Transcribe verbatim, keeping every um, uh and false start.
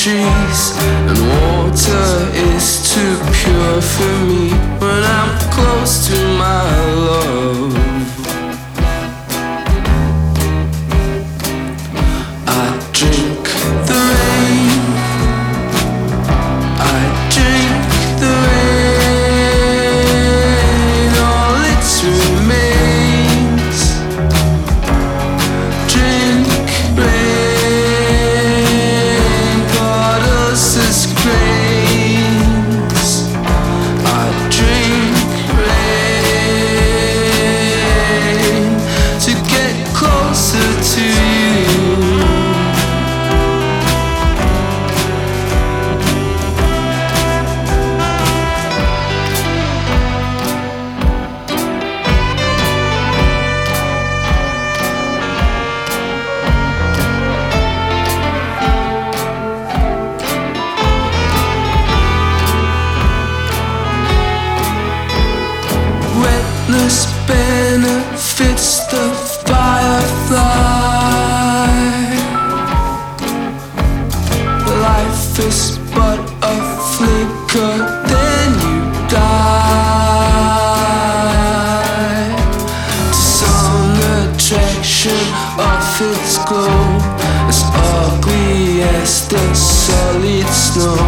trees, and water is too pure for me when I'm close to my love. I drink the rain, I drink the rain, all it remains. Drink rain, bottles as grains. I drink rain to get closer to you. Wetness benefits the firefly. Life is but a flicker, then you die. To some attraction of its glow, as ugly as the solid snow.